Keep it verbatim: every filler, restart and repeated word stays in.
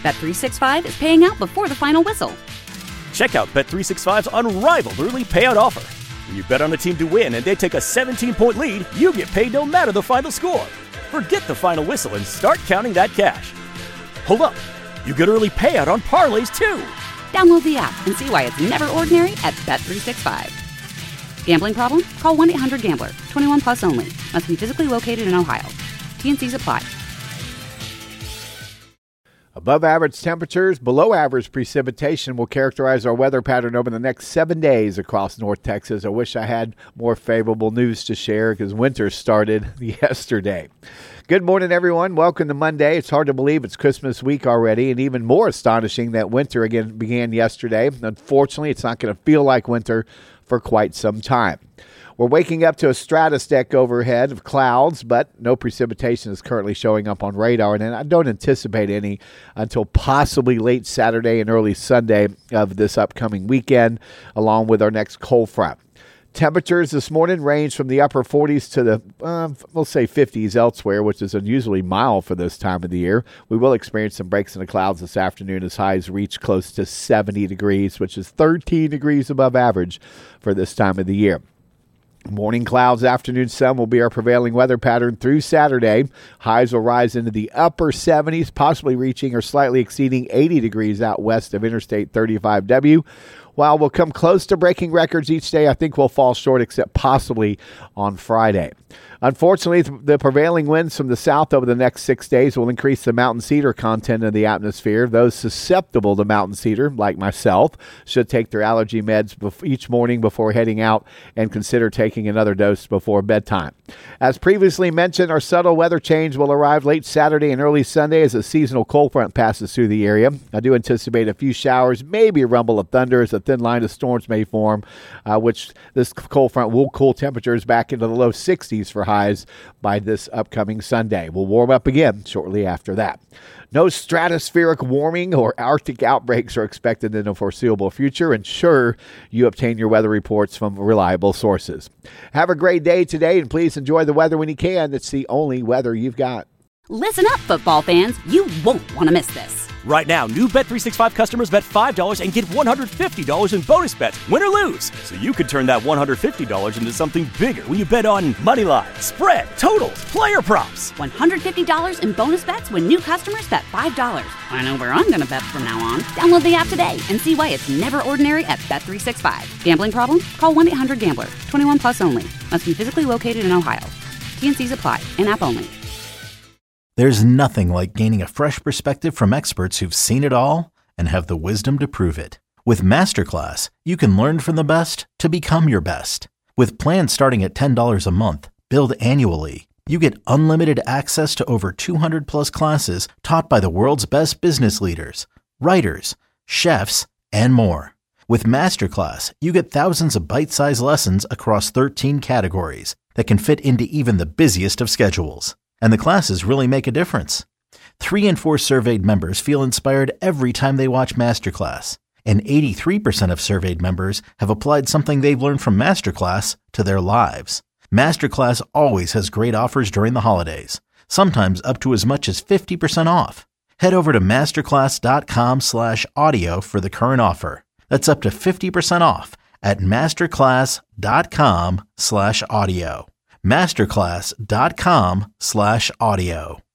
Bet three sixty-five is paying out before the final whistle. Check out Bet three sixty-five's unrivaled early payout offer. When you bet on a team to win and they take a seventeen-point lead, you get paid no matter the final score. Forget the final whistle and start counting that cash. Hold up. You get early payout on parlays, too. Download the app and see why it's never ordinary at Bet three sixty-five. Gambling problem? Call one eight hundred gambler. twenty-one plus only. Must be physically located in Ohio. T N Cs apply. Above average temperatures, below average precipitation will characterize our weather pattern over the next seven days across North Texas. I wish I had more favorable news to share because winter started yesterday. Good morning, everyone. Welcome to Monday. It's hard to believe it's Christmas week already, and even more astonishing that winter again began yesterday. Unfortunately, it's not going to feel like winter for quite some time. We're waking up to a stratus deck overhead of clouds, but no precipitation is currently showing up on radar, and I don't anticipate any until possibly late Saturday and early Sunday of this upcoming weekend, along with our next cold front. Temperatures this morning range from the upper forties to the, uh, we'll say fifties elsewhere, which is unusually mild for this time of the year. We will experience some breaks in the clouds this afternoon as highs reach close to seventy degrees, which is thirteen degrees above average for this time of the year. Morning clouds, afternoon sun will be our prevailing weather pattern through Saturday. Highs will rise into the upper seventies, possibly reaching or slightly exceeding eighty degrees out west of Interstate thirty-five W. While we'll come close to breaking records each day, I think we'll fall short except possibly on Friday. Unfortunately, the prevailing winds from the south over the next six days will increase the mountain cedar content in the atmosphere. Those susceptible to mountain cedar, like myself, should take their allergy meds each morning before heading out and consider taking another dose before bedtime. As previously mentioned, our subtle weather change will arrive late Saturday and early Sunday as a seasonal cold front passes through the area. I do anticipate a few showers, maybe a rumble of thunder as a thin line of storms may form, uh, which this cold front will cool temperatures back into the low sixties for highs by this upcoming Sunday. We'll warm up again shortly after that. No stratospheric warming or Arctic outbreaks are expected in the foreseeable future. Ensure you obtain your weather reports from reliable sources. Have a great day today, and please enjoy the weather when you can. It's the only weather you've got. Listen up, football fans. You won't want to miss this. Right now, new Bet three sixty-five customers bet five dollars and get one hundred fifty dollars in bonus bets, win or lose. So you could turn that one hundred fifty dollars into something bigger when you bet on money line, spread, totals, player props. one hundred fifty dollars in bonus bets when new customers bet five dollars. I know where I'm going to bet from now on. Download the app today and see why it's never ordinary at Bet three sixty-five. Gambling problem? Call one eight hundred gambler. twenty-one plus only. Must be physically located in Ohio. T N Cs apply. In-app only. There's nothing like gaining a fresh perspective from experts who've seen it all and have the wisdom to prove it. With Masterclass, you can learn from the best to become your best. With plans starting at ten dollars a month, billed annually, you get unlimited access to over two hundred plus classes taught by the world's best business leaders, writers, chefs, and more. With Masterclass, you get thousands of bite-sized lessons across thirteen categories that can fit into even the busiest of schedules. And the classes really make a difference. Three in four surveyed members feel inspired every time they watch Masterclass. And eighty-three percent of surveyed members have applied something they've learned from Masterclass to their lives. Masterclass always has great offers during the holidays, sometimes up to as much as fifty percent off. Head over to masterclass.com slash audio for the current offer. That's up to fifty percent off at masterclass.com slash audio. masterclass.com slash audio.